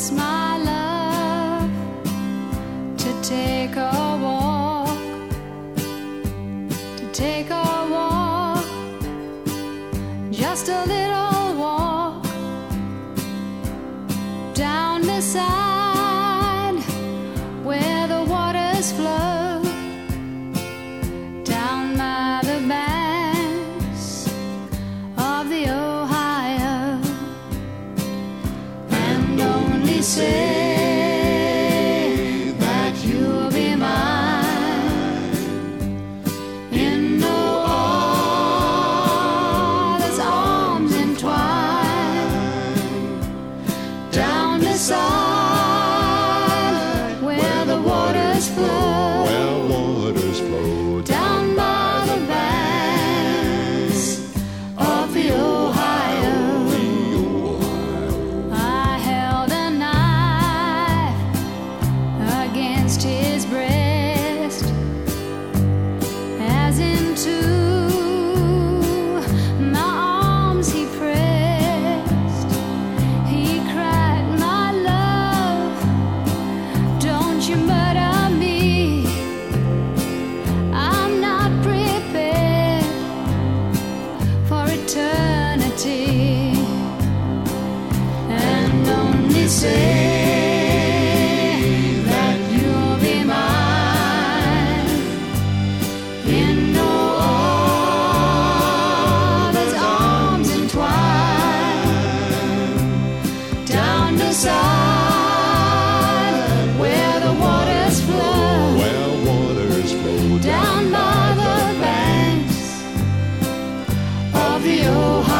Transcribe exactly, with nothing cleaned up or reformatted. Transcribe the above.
ask my love to take a walk, to take a walk, just a little walk down the side where the waters flow, down by the banks of the Ohio, and only say that you'll be mine in no other's arms entwined, down the side where the waters flow, where waters flow, down by the banks of the Ohio. I held a knife against his breast, as into my arms he pressed. He cried, my love, don't you murder me. I'm not prepared for eternity, and only say that you'll be mine in no other's arms entwined, down the side where the waters flow, where waters flow, down by the banks of the Ohio.